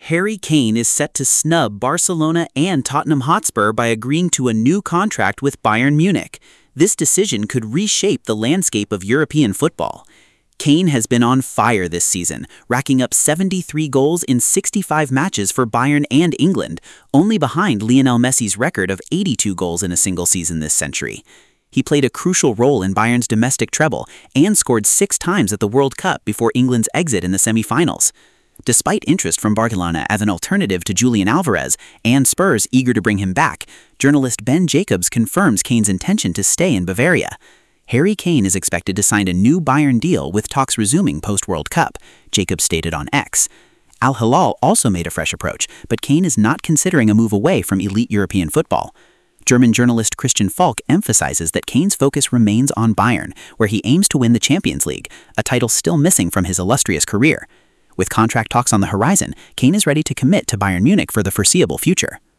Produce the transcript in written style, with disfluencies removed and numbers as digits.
Harry Kane is set to snub Barcelona and Tottenham Hotspur by agreeing to a new contract with Bayern Munich. This decision could reshape the landscape of European football. Kane has been on fire this season, racking up 73 goals in 65 matches for Bayern and England, only behind Lionel Messi's record of 82 goals in a single season this century. He played a crucial role in Bayern's domestic treble and scored 6 times at the World Cup before England's exit in the semi-finals. Despite interest from Barcelona as an alternative to Julian Alvarez and Spurs eager to bring him back, journalist Ben Jacobs confirms Kane's intention to stay in Bavaria. Harry Kane is expected to sign a new Bayern deal with talks resuming post-World Cup, Jacobs stated on X. Al Hilal also made a fresh approach, but Kane is not considering a move away from elite European football. German journalist Christian Falk emphasizes that Kane's focus remains on Bayern, where he aims to win the Champions League, a title still missing from his illustrious career. With contract talks on the horizon, Kane is ready to commit to Bayern Munich for the foreseeable future.